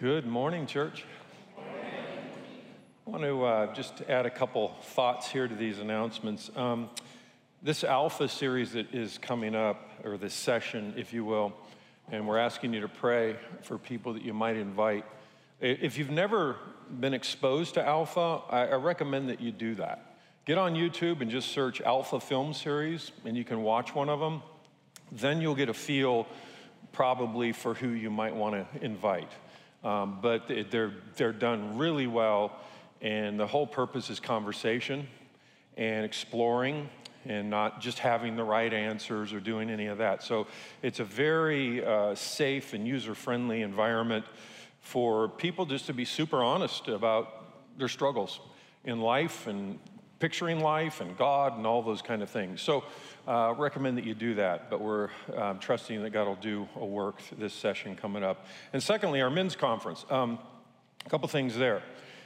Good morning, church. I want to just add a couple thoughts here to these announcements. This Alpha series that is coming up, or this session, if you will, and we're asking you to pray for people that you might invite. If you've never been exposed to Alpha, I recommend that you do that. Get on YouTube and just search Alpha Film Series, and you can watch one of them. Then you'll get a feel probably for who you might want to invite. But they're done really well, and the whole purpose is conversation and exploring and not just having the right answers or doing any of that. So it's a very safe and user-friendly environment for people just to be super honest about their struggles in life and picturing life and God and all those kind of things. So recommend that you do that, but we're trusting that God will do a work this session coming up. And secondly, our men's conference. A couple things there.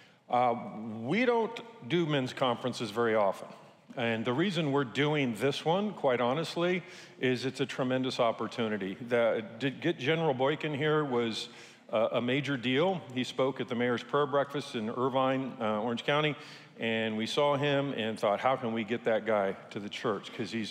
We don't do men's conferences very often. And the reason we're doing this one, quite honestly, is it's a tremendous opportunity. To get General Boykin here was a major deal. He spoke at the Mayor's Prayer Breakfast in Irvine, Orange County, and we saw him and thought, how can we get that guy to the church? Because he's,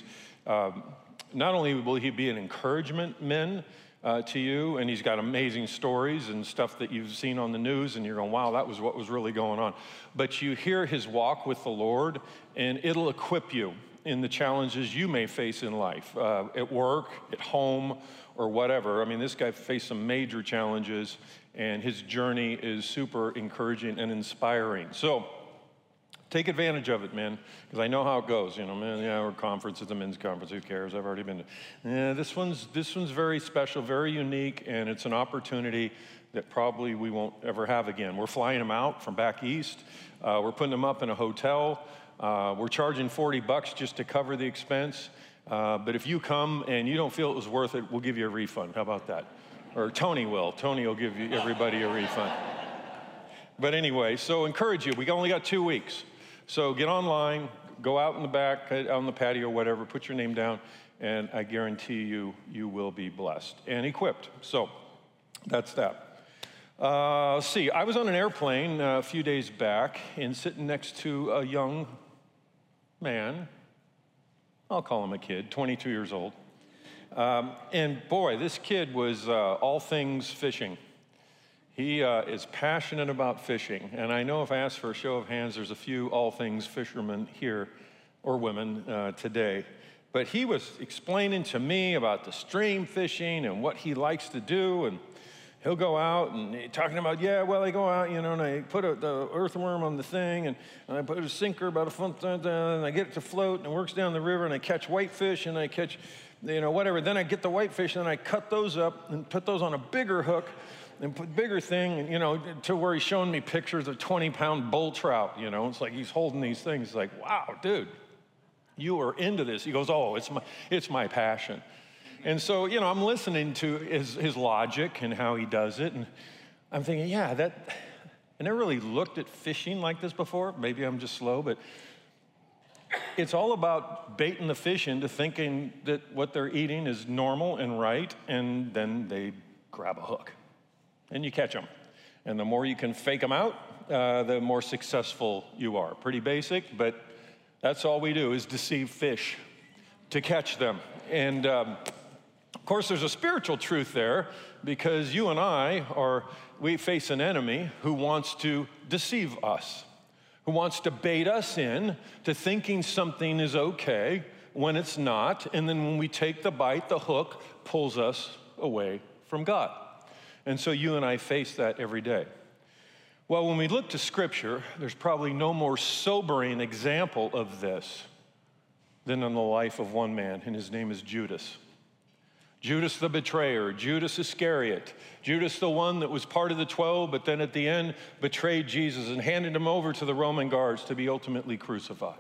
not only will he be an encouragement, men, to you, and he's got amazing stories and stuff that you've seen on the news, and you're going, wow, that was what was really going on. But you hear his walk with the Lord, and it'll equip you in the challenges you may face in life, at work, at home, or whatever. I mean, this guy faced some major challenges, and his journey is super encouraging and inspiring. So take advantage of it, man, because I know how it goes. You know, man, yeah, we're conference, it's a men's conference, who cares? I've already been to. Yeah, this one's very special, very unique, and it's an opportunity that probably we won't ever have again. We're flying them out from back east. We're putting them up in a hotel. We're charging $40 just to cover the expense. But if you come and you don't feel it was worth it, we'll give you a refund. How about that? Or Tony will. Tony will give everybody a refund. But anyway, so encourage you. We only got 2 weeks. So get online, go out in the back, out on the patio, whatever, put your name down, and I guarantee you, you will be blessed and equipped. So that's that. Let's see, I was on an airplane a few days back and sitting next to a young man, I'll call him a kid, 22 years old. And boy, this kid was all things fishing. He is passionate about fishing, and I know if I ask for a show of hands, there's a few all things fishermen here, or women, today. But he was explaining to me about the stream fishing and what he likes to do, and he'll go out and talking about, yeah, well, I go out, you know, and I put the earthworm on the thing, and I put a sinker about a foot, and I get it to float, and it works down the river, and I catch whitefish, and I catch, you know, whatever. Then I get the whitefish, and then I cut those up and put those on a bigger hook, and put bigger thing, you know, to where he's showing me pictures of 20-pound bull trout, you know. It's like he's holding these things. It's like, wow, dude, you are into this. He goes, oh, it's my passion. And so, you know, I'm listening to his logic and how he does it, and I'm thinking, yeah, I never really looked at fishing like this before. Maybe I'm just slow, but it's all about baiting the fish into thinking that what they're eating is normal and right, and then they grab a hook. And you catch them. And the more you can fake them out, the more successful you are. Pretty basic, but that's all we do is deceive fish to catch them. And of course, there's a spiritual truth there, because you and we face an enemy who wants to deceive us, who wants to bait us in to thinking something is okay when it's not. And then when we take the bite, the hook pulls us away from God. And so you and I face that every day. Well, when we look to Scripture, there's probably no more sobering example of this than in the life of one man, and his name is Judas. Judas the betrayer, Judas Iscariot, Judas the one that was part of the 12, but then at the end betrayed Jesus and handed him over to the Roman guards to be ultimately crucified.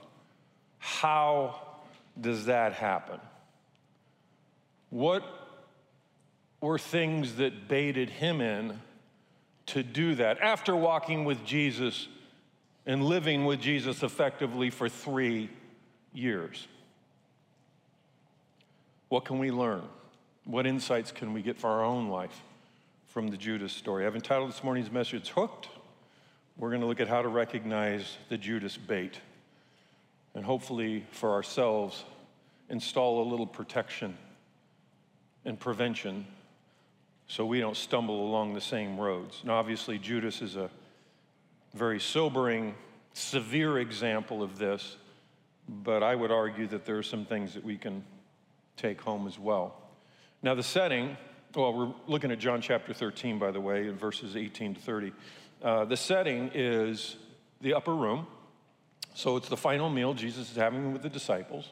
How does that happen? What were things that baited him in to do that after walking with Jesus and living with Jesus effectively for 3 years? What can we learn? What insights can we get for our own life from the Judas story. I've entitled this morning's message, Hooked. We're going to look at how to recognize the Judas bait and hopefully for ourselves install a little protection and prevention so we don't stumble along the same roads. Now, obviously, Judas is a very sobering, severe example of this, but I would argue that there are some things that we can take home as well. Now, the setting, well, we're looking at John chapter 13, by the way, in verses 18 to 30. The setting is the upper room. So it's the final meal Jesus is having with the disciples.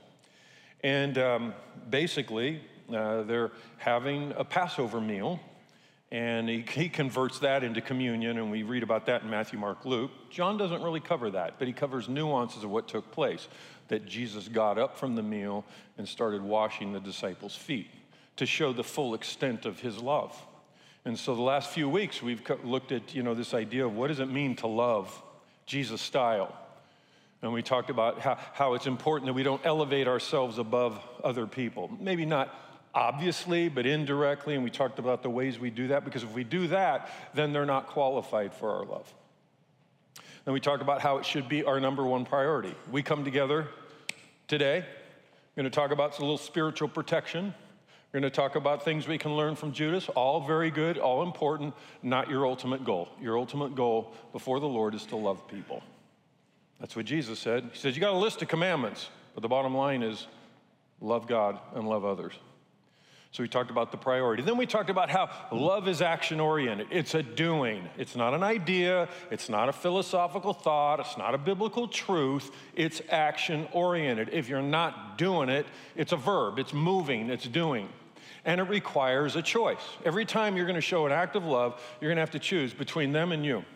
And basically, they're having a Passover meal. And he converts that into communion, and we read about that in Matthew, Mark, Luke. John doesn't really cover that, but he covers nuances of what took place, that Jesus got up from the meal and started washing the disciples' feet to show the full extent of his love. And so the last few weeks, we've looked at, this idea of what does it mean to love Jesus style. And we talked about how it's important that we don't elevate ourselves above other people. Maybe not obviously, but indirectly, and we talked about the ways we do that, because if we do that, then they're not qualified for our love. Then we talked about how it should be our number one priority. We come together today, we're going to talk about a little spiritual protection. We're going to talk about things we can learn from Judas, all very good, all important, not your ultimate goal. Your ultimate goal before the Lord is to love people. That's what Jesus said. He says, you got a list of commandments, but the bottom line is love God and love others. So we talked about the priority. Then we talked about how love is action-oriented. It's a doing. It's not an idea. It's not a philosophical thought. It's not a biblical truth. It's action-oriented. If you're not doing it, it's a verb. It's moving. It's doing. And it requires a choice. Every time you're going to show an act of love, you're going to have to choose between them and you.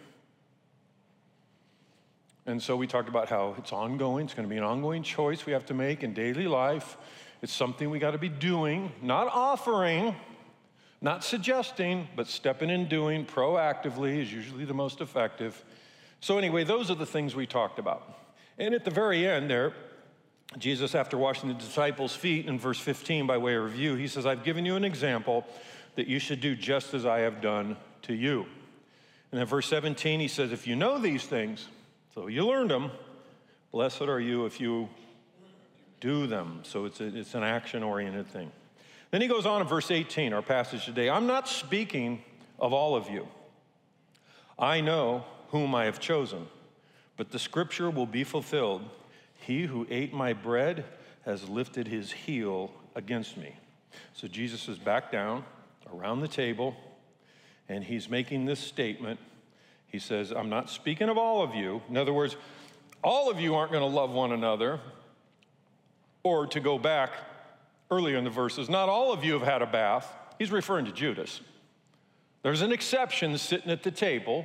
And so we talked about how it's ongoing. It's going to be an ongoing choice we have to make in daily life. It's something we got to be doing, not offering, not suggesting, but stepping in doing proactively is usually the most effective. So anyway, those are the things we talked about. And at the very end there, Jesus, after washing the disciples' feet in verse 15 by way of review, he says, I've given you an example that you should do just as I have done to you. And then verse 17, he says, if you know these things, so you learned them, blessed are you if you do them. So it's an action-oriented thing. Then he goes on in verse 18, our passage today. I'm not speaking of all of you. I know whom I have chosen, but the scripture will be fulfilled. He who ate my bread has lifted his heel against me. So Jesus is back down around the table, and he's making this statement. He says, I'm not speaking of all of you. In other words, all of you aren't going to love one another. Or to go back earlier in the verses, not all of you have had a bath. He's referring to Judas. There's an exception sitting at the table.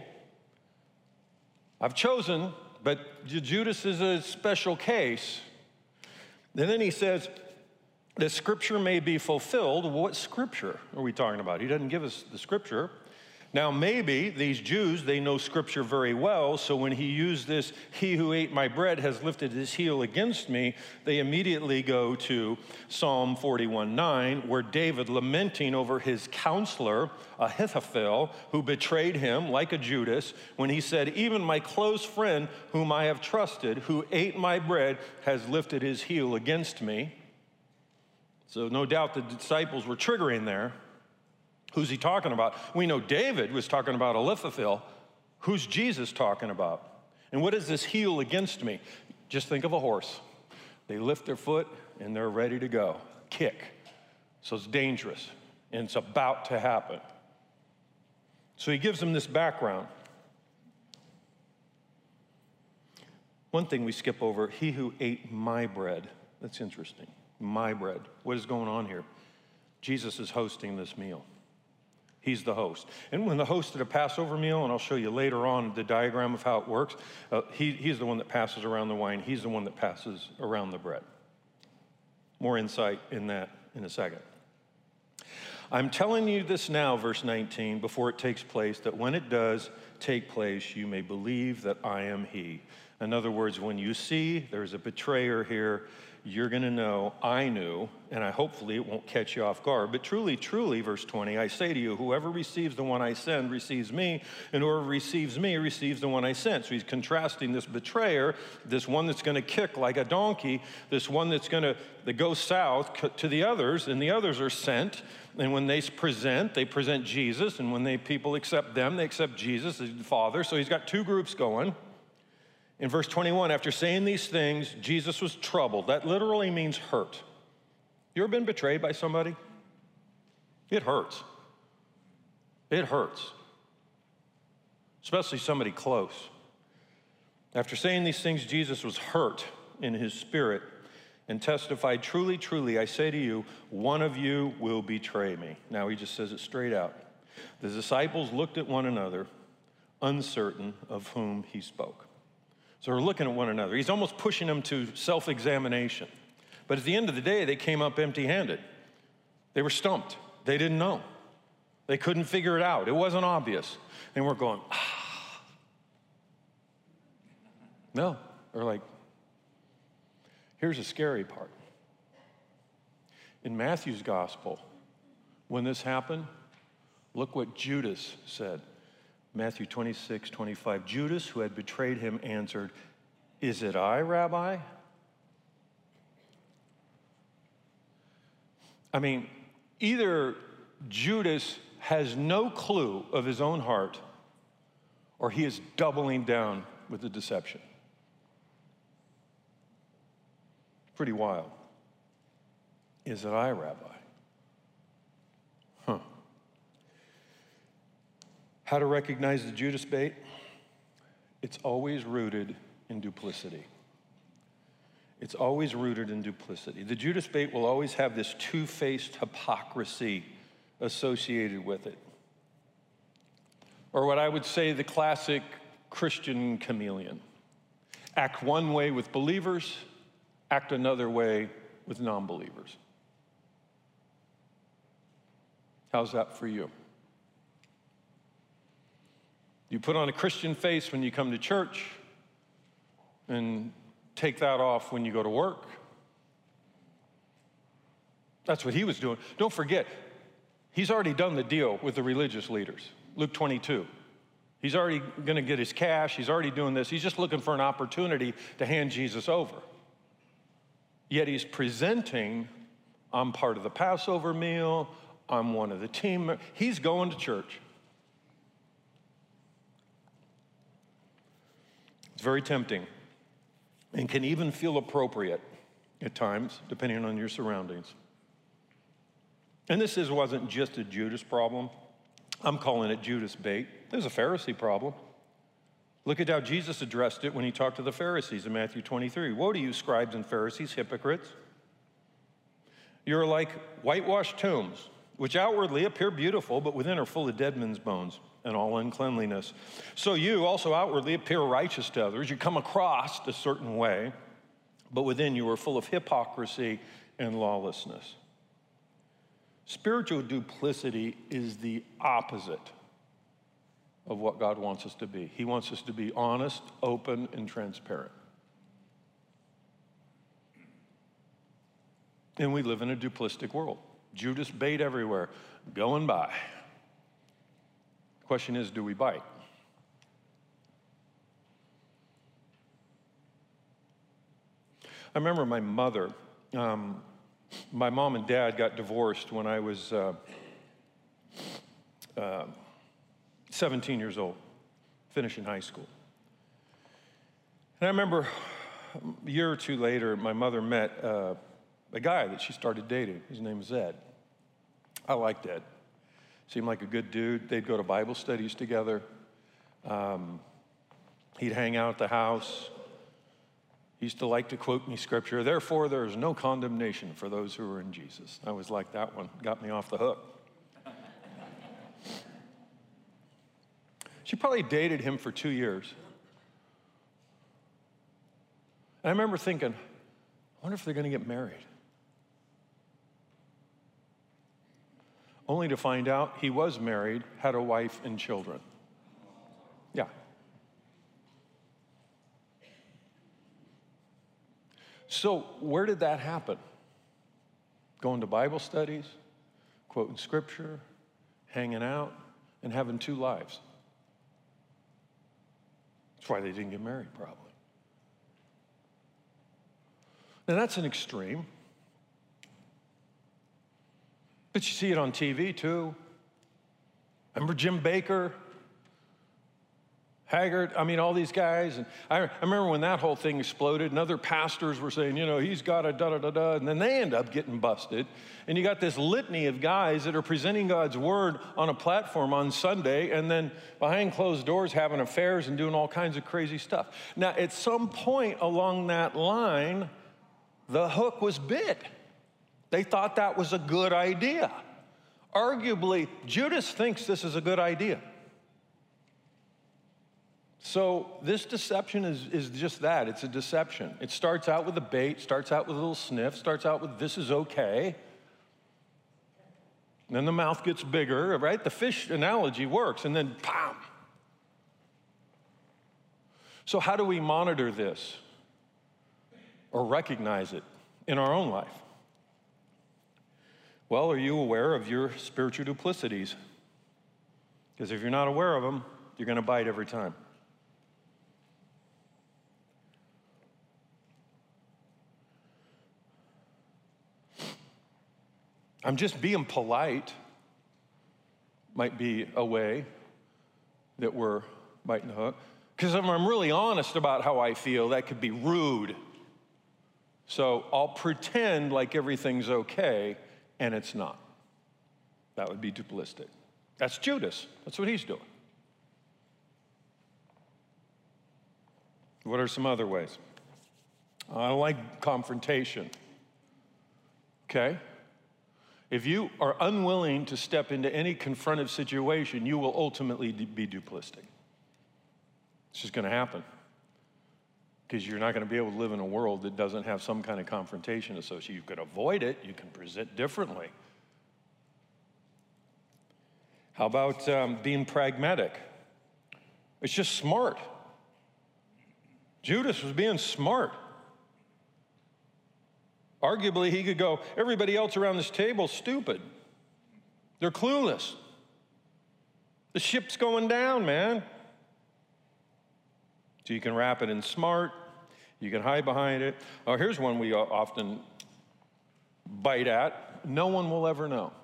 I've chosen, but Judas is a special case. And then he says, the scripture may be fulfilled. What scripture are we talking about? He doesn't give us the scripture. Now, maybe these Jews, they know scripture very well, so when he used this, he who ate my bread has lifted his heel against me, they immediately go to Psalm 41:9, where David, lamenting over his counselor, Ahithophel, who betrayed him like a Judas, when he said, even my close friend whom I have trusted, who ate my bread, has lifted his heel against me. So no doubt the disciples were triggering there. Who's he talking about? We know David was talking about Ahithophel. Who's Jesus talking about? And what is this heel against me? Just think of a horse. They lift their foot and they're ready to go. Kick. So it's dangerous and it's about to happen. So he gives them this background. One thing we skip over, he who ate my bread. That's interesting. My bread. What is going on here? Jesus is hosting this meal. He's the host. And when the host at a Passover meal, and I'll show you later on the diagram of how it works, he's the one that passes around the wine. He's the one that passes around the bread. More insight in that in a second. I'm telling you this now, verse 19, before it takes place, that when it does take place, you may believe that I am he. In other words, when you see there's a betrayer here, you're going to know I knew, and hopefully it won't catch you off guard. But truly, truly, verse 20, I say to you, whoever receives the one I send receives me, and whoever receives me receives the one I sent. So he's contrasting this betrayer, this one that's going to kick like a donkey, this one that goes south to the others, and the others are sent. And when they present Jesus, and when people accept them, they accept Jesus as the Father. So he's got two groups going. In verse 21, after saying these things, Jesus was troubled. That literally means hurt. You ever been betrayed by somebody? It hurts. It hurts. Especially somebody close. After saying these things, Jesus was hurt in his spirit and testified, truly, truly, I say to you, one of you will betray me. Now he just says it straight out. The disciples looked at one another, uncertain of whom he spoke. So we're looking at one another. He's almost pushing them to self-examination. But at the end of the day, they came up empty-handed. They were stumped. They didn't know. They couldn't figure it out. It wasn't obvious. And we're going, No. Or like, here's the scary part. In Matthew's gospel, when this happened, look what Judas said. Matthew 26:25. Judas, who had betrayed him, answered, "Is it I, Rabbi?" I mean, either Judas has no clue of his own heart, or he is doubling down with the deception. Pretty wild. Is it I, Rabbi? How to recognize the Judas bait? It's always rooted in duplicity. It's always rooted in duplicity. The Judas bait will always have this two-faced hypocrisy associated with it. Or what I would say the classic Christian chameleon. Act one way with believers, act another way with non-believers. How's that for you? You put on a Christian face when you come to church and take that off when you go to work. That's what he was doing. Don't forget, he's already done the deal with the religious leaders. Luke 22. He's already going to get his cash. He's already doing this. He's just looking for an opportunity to hand Jesus over. Yet he's presenting, I'm part of the Passover meal. I'm one of the team. He's going to church. It's very tempting and can even feel appropriate at times, depending on your surroundings. And this wasn't just a Judas problem. I'm calling it Judas bait. There's a Pharisee problem. Look at how Jesus addressed it when he talked to the Pharisees in Matthew 23. Woe to you, scribes and Pharisees, hypocrites! You're like whitewashed tombs, which outwardly appear beautiful, but within are full of dead men's bones and all uncleanliness. So you also outwardly appear righteous to others. You come across a certain way, but within you are full of hypocrisy and lawlessness. Spiritual duplicity is the opposite of what God wants us to be. He wants us to be honest, open, and transparent. And we live in a duplistic world. Judas bait everywhere, going by. The question is, do we bite? I remember my mother, my mom and dad got divorced when I was 17 years old, finishing high school. And I remember a year or two later, my mother met a guy that she started dating. His name was Ed. I liked Ed. Seemed like a good dude. They'd go to Bible studies together. He'd hang out at the house. He used to like to quote me scripture, "Therefore there is no condemnation for those who are in Jesus." I was like, that one got me off the hook. She probably dated him for 2 years. And I remember thinking, I wonder if they're going to get married. Only to find out he was married, had a wife and children. Yeah. So where did that happen? Going to Bible studies, quoting scripture, hanging out, and having two lives. That's why they didn't get married, probably. Now, that's an extreme. But you see it on TV, too. Remember Jim Bakker? Haggard, all these guys. And I remember when that whole thing exploded and other pastors were saying, he's got a da-da-da-da, and then they end up getting busted. And you got this litany of guys that are presenting God's word on a platform on Sunday and then behind closed doors having affairs and doing all kinds of crazy stuff. Now, at some point along that line, the hook was bit. They thought that was a good idea. Arguably, Judas thinks this is a good idea. So this deception is just that. It's a deception. It starts out with a bait, starts out with a little sniff, starts out with this is okay. And then the mouth gets bigger, right? The fish analogy works, and then pam. So how do we monitor this or recognize it in our own life? Well, are you aware of your spiritual duplicities? Because if you're not aware of them, you're going to bite every time. I'm just being polite might be a way that we're biting the hook. Because if I'm really honest about how I feel, that could be rude. So I'll pretend like everything's okay, and it's not. That would be duplistic. That's Judas. That's what he's doing. What are some other ways? I like confrontation. Okay? If you are unwilling to step into any confrontive situation, you will ultimately be duplistic. It's just going to happen. Because you're not going to be able to live in a world that doesn't have some kind of confrontation associated. You could avoid it. You can present differently. How about being pragmatic? It's just smart. Judas was being smart. Arguably, he could go, everybody else around this table is stupid. They're clueless. The ship's going down, man. So you can wrap it in smart. You can hide behind it. Oh, here's one we often bite at. No one will ever know.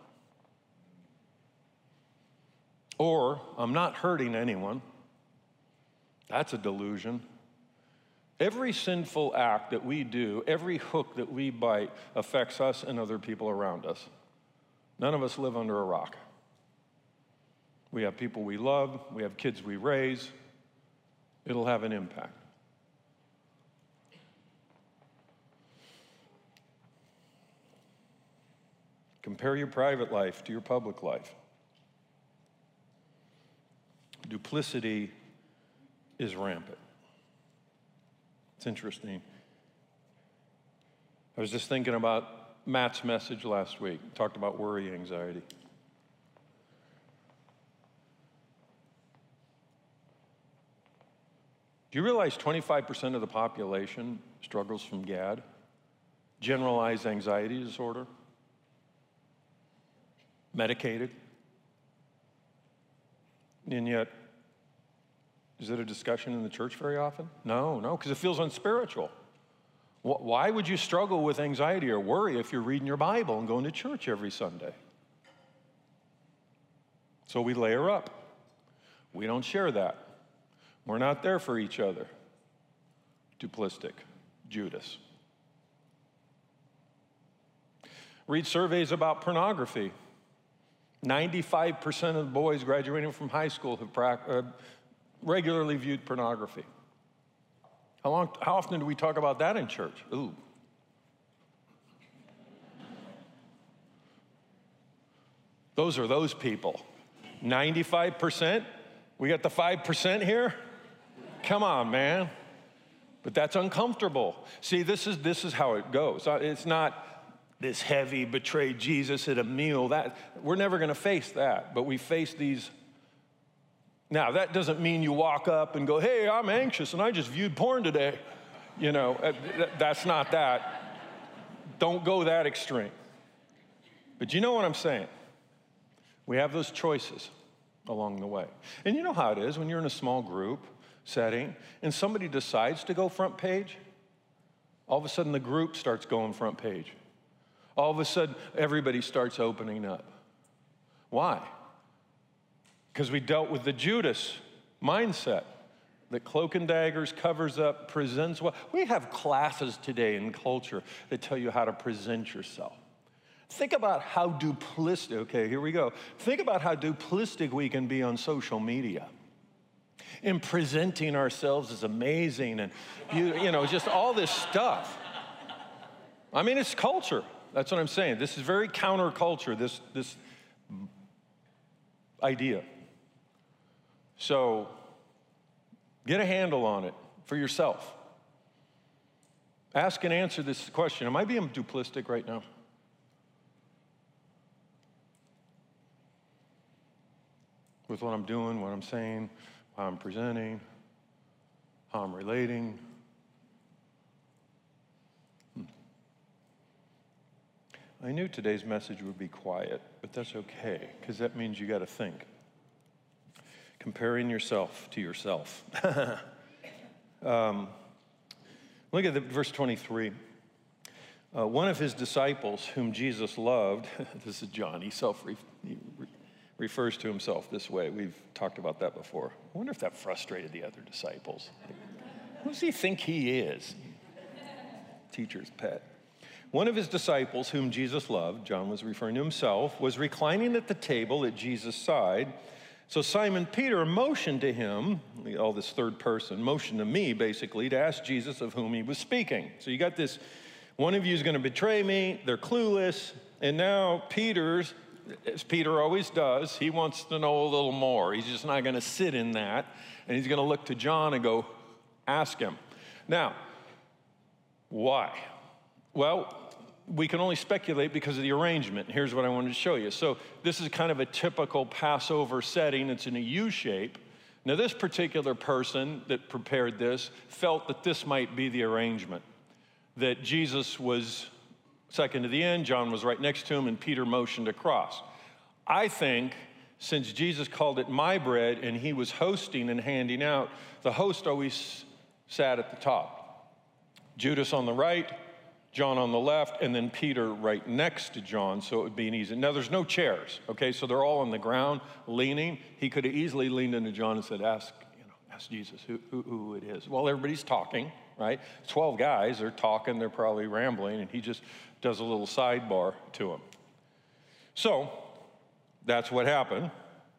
Or, I'm not hurting anyone. That's a delusion. Every sinful act that we do, every hook that we bite affects us and other people around us. None of us live under a rock. We have people we love. We have kids we raise. It'll have an impact. Compare your private life to your public life. Duplicity is rampant. It's interesting. I was just thinking about Matt's message last week. He talked about worry, anxiety. Do you realize 25% of the population struggles from GAD? Generalized anxiety disorder? Medicated? And yet, is it a discussion in the church very often? No, because it feels unspiritual. Why would you struggle with anxiety or worry if you're reading your Bible and going to church every Sunday? So we layer up. We don't share that. We're not there for each other. Duplistic. Judas. Read surveys about pornography. 95% of the boys graduating from high school have regularly viewed pornography. How often do we talk about that in church? Ooh. Those are those people. 95%? We got the 5% here? Come on, man. But that's uncomfortable. See, this is how it goes. It's not this heavy betrayed Jesus at a meal. We're never going to face that, but we face these. Now, that doesn't mean you walk up and go, hey, I'm anxious and I just viewed porn today. That's not that. Don't go that extreme. But you know what I'm saying? We have those choices along the way. And you know how it is when you're in a small group setting and somebody decides to go front page, all of a sudden the group starts going front page. All of a sudden everybody starts opening up. Why? Because we dealt with the Judas mindset that cloak and daggers, covers up, presents well. We have classes today in culture that tell you how to present yourself. Think about how duplistic, okay, here we go. Think about how duplistic we can be on social media in presenting ourselves as amazing and, just all this stuff. I mean, it's culture. That's what I'm saying. This is very counterculture, this idea. So get a handle on it for yourself. Ask and answer this question. Am I being duplistic right now? With what I'm doing, what I'm saying, how I'm presenting, how I'm relating. I knew today's message would be quiet, but that's okay, because that means you got to think. Comparing yourself to yourself. Look at verse 23. One of his disciples, whom Jesus loved, this is John, he refers to himself this way. We've talked about that before. I wonder if that frustrated the other disciples. Who does he think he is? Teacher's pet. One of his disciples, whom Jesus loved, John was referring to himself, was reclining at the table at Jesus' side. So Simon Peter motioned to him, all this third person, motioned to me basically, to ask Jesus of whom he was speaking. So you got this, one of you is going to betray me, they're clueless, and now Peter's, as Peter always does, he wants to know a little more. He's just not going to sit in that, and he's going to look to John and go, ask him. Now, why? Well, we can only speculate because of the arrangement. Here's what I wanted to show you. So this is kind of a typical Passover setting. It's in a U shape. Now, this particular person that prepared this felt that this might be the arrangement, that Jesus was second to the end, John was right next to him, and Peter motioned across. I think since Jesus called it my bread and he was hosting and handing out, the host always sat at the top. Judas on the right, John on the left, and then Peter right next to John, so it would be an easy. Now, there's no chairs, okay? So they're all on the ground, leaning. He could have easily leaned into John and said, ask Jesus who it is. Well, everybody's talking, right? 12 guys, they're talking, they're probably rambling, and he just does a little sidebar to him. So that's what happened.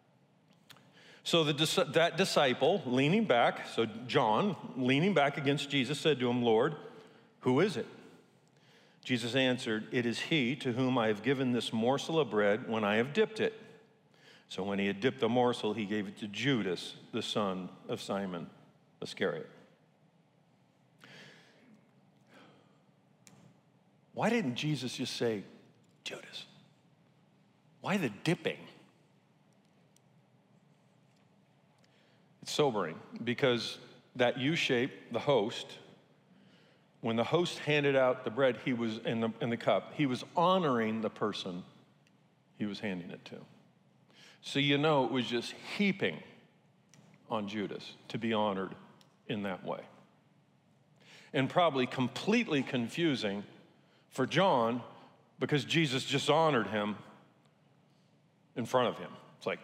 So that disciple, leaning back, so John, leaning back against Jesus, said to him, Lord, who is it? Jesus answered, it is he to whom I have given this morsel of bread when I have dipped it. So when he had dipped the morsel, he gave it to Judas, the son of Simon Iscariot. Why didn't Jesus just say, Judas? Why the dipping? It's sobering because that U shape, the host, when the host handed out the bread, he was in the cup, he was honoring the person he was handing it to. So it was just heaping on Judas to be honored in that way. And probably completely confusing for John because Jesus just honored him in front of him. It's like,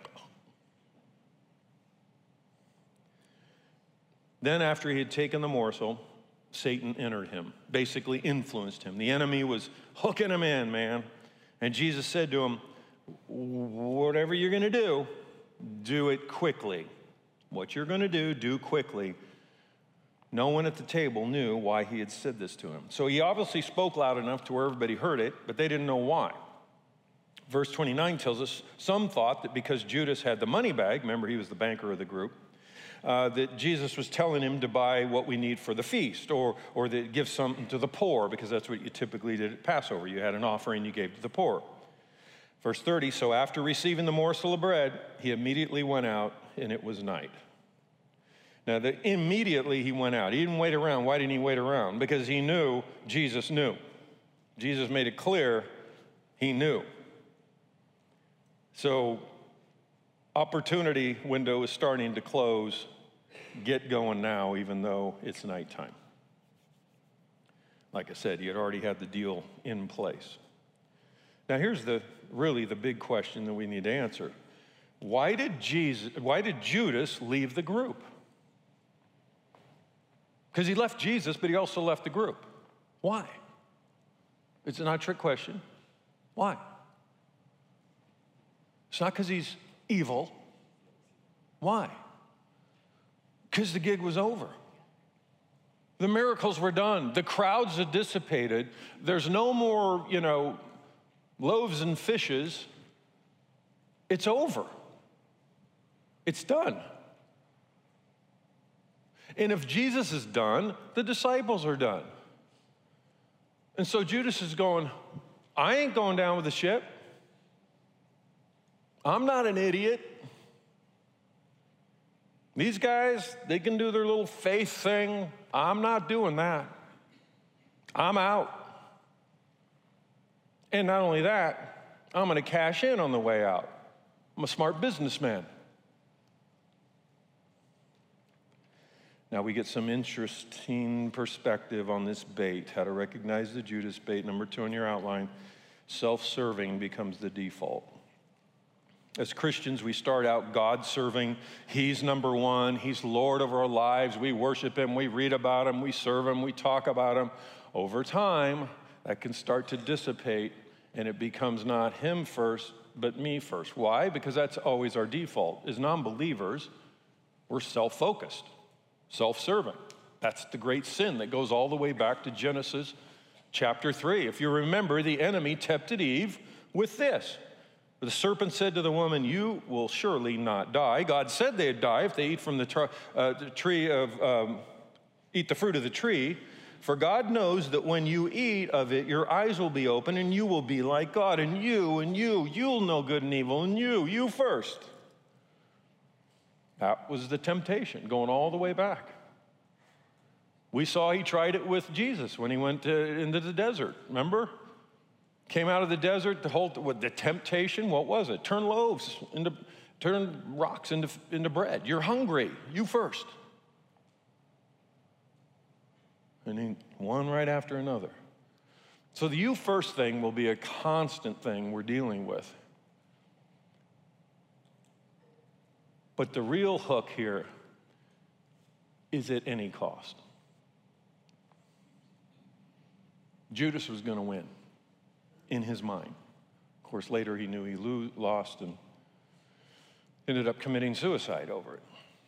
then after he had taken the morsel, Satan entered him, basically influenced him. The enemy was hooking him in, man. And Jesus said to him, whatever you're going to do it quickly. What you're going to do quickly. No one at the table knew why he had said this to him. So he obviously spoke loud enough to where everybody heard it, but they didn't know why. Verse 29 tells us some thought that because Judas had the money bag, remember he was the banker of the group, that Jesus was telling him to buy what we need for the feast or to give something to the poor, because that's what you typically did at Passover. You had an offering you gave to the poor. Verse 30, so after receiving the morsel of bread, he immediately went out, and it was night. Now, immediately he went out. He didn't wait around. Why didn't he wait around? Because he knew Jesus knew. Jesus made it clear he knew. So, opportunity window is starting to close. Get going now, even though it's nighttime. Like I said, he had already had the deal in place. Now, here's really the big question that we need to answer. Why did Judas leave the group? Because he left Jesus, but he also left the group. Why? It's not a trick question. Why? It's not because he's evil. Why? Because the gig was over. The miracles were done. The crowds had dissipated. There's no more, loaves and fishes. It's over. It's done. And if Jesus is done, the disciples are done. And so Judas is going, I ain't going down with the ship. I'm not an idiot. These guys, they can do their little faith thing. I'm not doing that. I'm out. And not only that, I'm going to cash in on the way out. I'm a smart businessman. Now we get some interesting perspective on this bait, how to recognize the Judas bait. Number 2 on your outline, self-serving becomes the default. As Christians, we start out God-serving. He's number one. He's Lord of our lives. We worship him. We read about him. We serve him. We talk about him. Over time, that can start to dissipate, and it becomes not him first, but me first. Why? Because that's always our default. As non-believers, we're self-focused, self-serving. That's the great sin that goes all the way back to Genesis chapter 3. If you remember, the enemy tempted Eve with this. The serpent said to the woman, you will surely not die. God said they'd die if they eat from the fruit of the tree. For God knows that when you eat of it, your eyes will be open and you will be like God. And you'll know good and evil. And you first. That was the temptation, going all the way back. We saw he tried it with Jesus when he went into the desert, remember? Came out of the desert, with the temptation, what was it? Turn rocks into bread. You're hungry, you first. And one right after another. So the you first thing will be a constant thing we're dealing with. But the real hook here is at any cost. Judas was going to win in his mind. Of course, later he knew he lost and ended up committing suicide over it.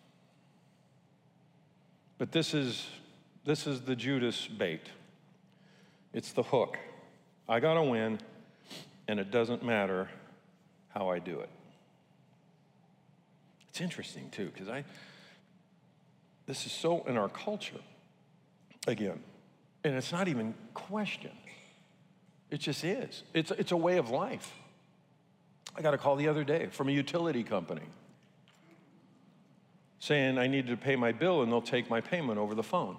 But this is the Judas bait. It's the hook. I got to win, and it doesn't matter how I do it. It's interesting, too, because this is so in our culture, again, and it's not even questioned. It just is. It's a way of life. I got a call the other day from a utility company saying I needed to pay my bill and they'll take my payment over the phone.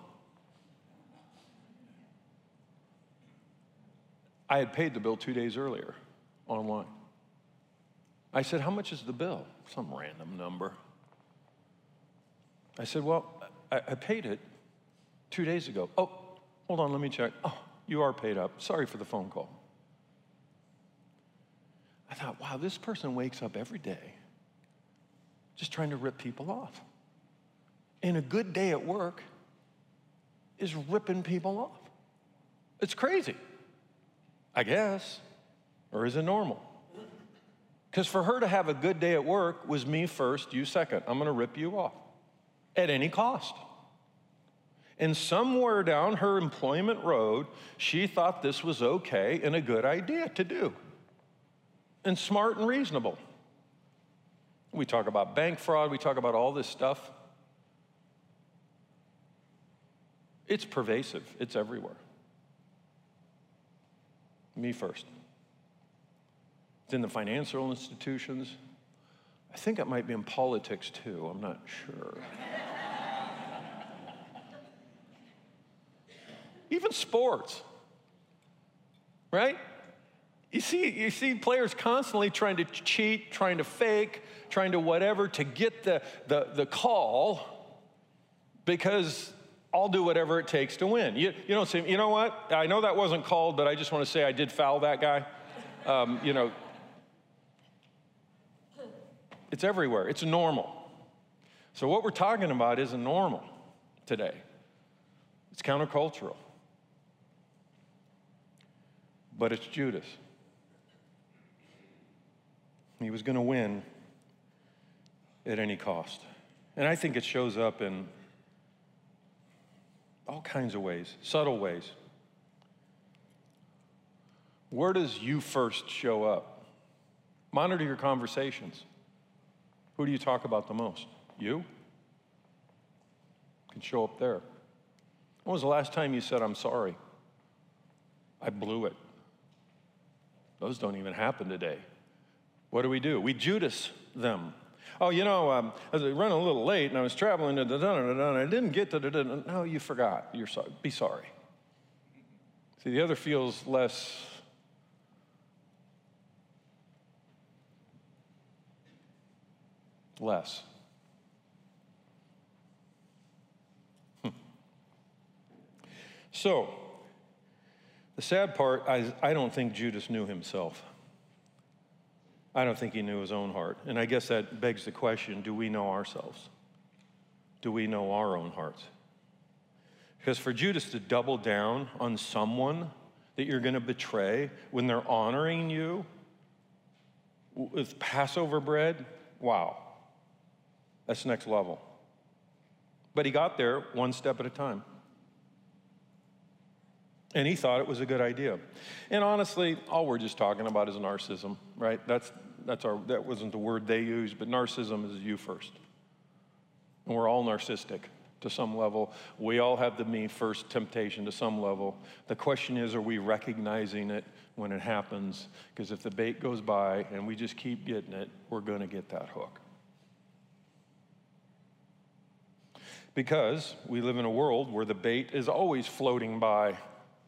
I had paid the bill 2 days earlier online. I said, how much is the bill? Some random number. I said, well, I paid it 2 days ago. Oh, hold on, let me check. Oh, you are paid up. Sorry for the phone call. I thought, wow, this person wakes up every day just trying to rip people off. And a good day at work is ripping people off. It's crazy, I guess. Or is it normal? Because for her to have a good day at work was me first, you second. I'm going to rip you off at any cost. And somewhere down her employment road, she thought this was okay and a good idea to do. And smart and reasonable. We talk about bank fraud. We talk about all this stuff. It's pervasive. It's everywhere. Me first. It's in the financial institutions. I think it might be in politics too. I'm not sure. even sports, right? You see players constantly trying to cheat, trying to fake, trying to whatever to get the call, because I'll do whatever it takes to win. You don't say, you know what? I know that wasn't called, but I just want to say I did foul that guy. It's everywhere. It's normal. So what we're talking about isn't normal today. It's countercultural. But it's Judas. He was going to win at any cost. And I think it shows up in all kinds of ways, subtle ways. Where does you first show up? Monitor your conversations. Who do you talk about the most? You? Can show up there. When was the last time you said, I'm sorry? I blew it. Those don't even happen today. What do? We Judas them. Oh, I was running a little late and I was traveling to and I didn't get to no, you forgot. You're sorry. Be sorry. See, the other feels less So, the sad part, I don't think Judas knew himself. I don't think he knew his own heart. And I guess that begs the question, do we know ourselves? Do we know our own hearts? Because for Judas to double down on someone that you're going to betray when they're honoring you with Passover bread, wow, that's next level. But he got there one step at a time. And he thought it was a good idea. And honestly, all we're just talking about is narcissism, right? That wasn't the word they used, but narcissism is you first. And we're all narcissistic to some level. We all have the me first temptation to some level. The question is, are we recognizing it when it happens? Because if the bait goes by and we just keep getting it, we're going to get that hook. Because we live in a world where the bait is always floating by.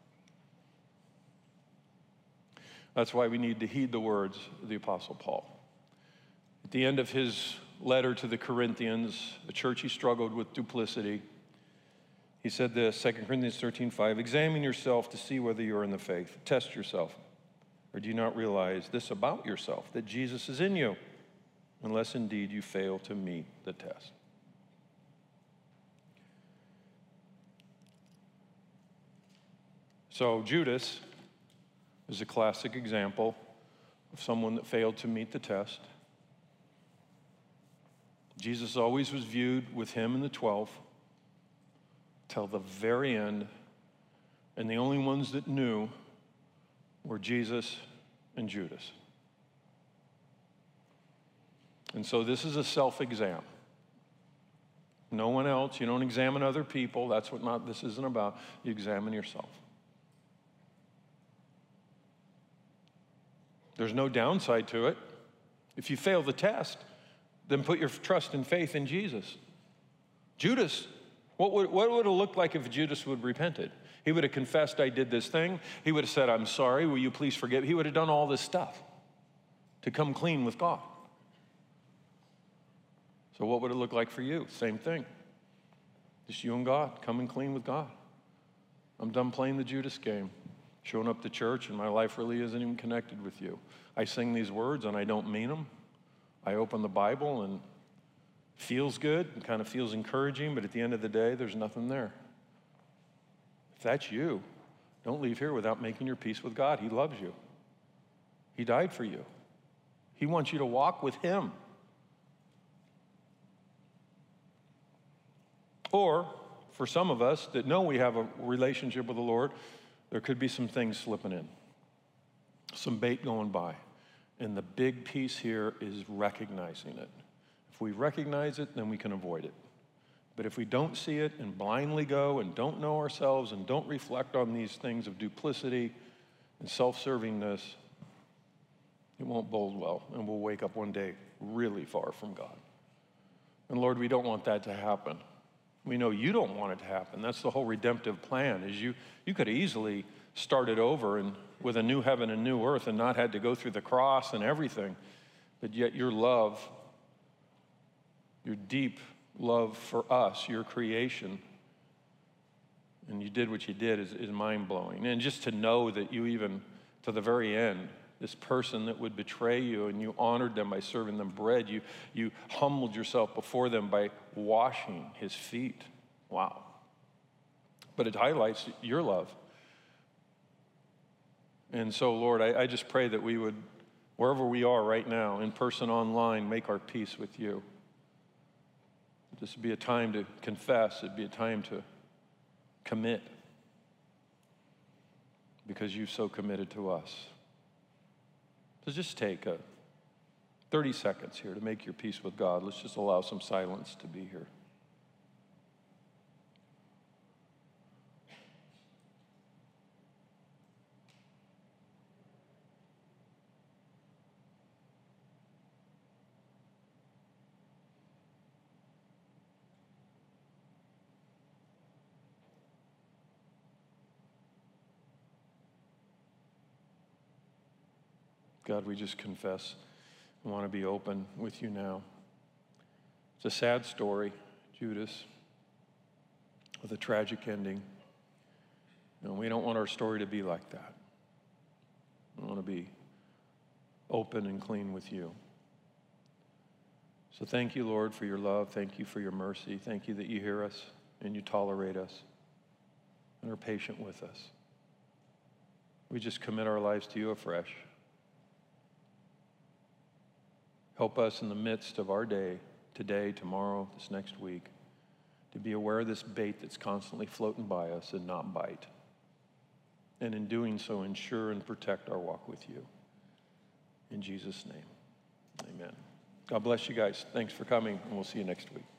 That's why we need to heed the words of the Apostle Paul. At the end of his letter to the Corinthians, a church he struggled with duplicity, he said this, 2 Corinthians 13:5, examine yourself to see whether you are in the faith. Test yourself. Or do you not realize this about yourself, that Jesus is in you, unless indeed you fail to meet the test? So Judas is a classic example of someone that failed to meet the test. Jesus always was viewed with him and the 12 till the very end, and the only ones that knew were Jesus and Judas. And so this is a self-exam. No one else. You don't examine other people. That's what this isn't about. You examine yourself. There's no downside to it. If you fail the test, then put your trust and faith in Jesus. Judas, what would it look like if Judas would have repented? He would have confessed, I did this thing. He would have said, I'm sorry, will you please forgive? He would have done all this stuff to come clean with God. So what would it look like for you? Same thing. Just you and God, coming clean with God. I'm done playing the Judas game. Showing up to church and my life really isn't even connected with you. I sing these words and I don't mean them. I open the Bible and it feels good and kind of feels encouraging, but at the end of the day, there's nothing there. If that's you, don't leave here without making your peace with God. He loves you. He died for you. He wants you to walk with him. Or, for some of us that know we have a relationship with the Lord, there could be some things slipping in, some bait going by. And the big piece here is recognizing it. If we recognize it, then we can avoid it. But if we don't see it and blindly go and don't know ourselves and don't reflect on these things of duplicity and self-servingness, it won't bode well, and we'll wake up one day really far from God. And Lord, we don't want that to happen. We know you don't want it to happen. That's the whole redemptive plan, is you could easily start it over and with a new heaven and new earth and not had to go through the cross and everything. But yet your love, your deep love for us, your creation, and you did what you did is mind-blowing. And just to know that you even, to the very end, this person that would betray you, and you honored them by serving them bread. You humbled yourself before them by washing his feet. Wow. But it highlights your love. And so, Lord, I just pray that we would, wherever we are right now, in person, online, make our peace with you. This would be a time to confess. It'd be a time to commit, because you've so committed to us. So just take 30 seconds here to make your peace with God. Let's just allow some silence to be here. God, we just confess. We want to be open with you now. It's a sad story, Judas, with a tragic ending. And we don't want our story to be like that. We want to be open and clean with you. So thank you, Lord, for your love. Thank you for your mercy. Thank you that you hear us and you tolerate us and are patient with us. We just commit our lives to you afresh. Help us in the midst of our day, today, tomorrow, this next week, to be aware of this bait that's constantly floating by us and not bite. And in doing so, ensure and protect our walk with you. In Jesus' name, amen. God bless you guys. Thanks for coming, and we'll see you next week.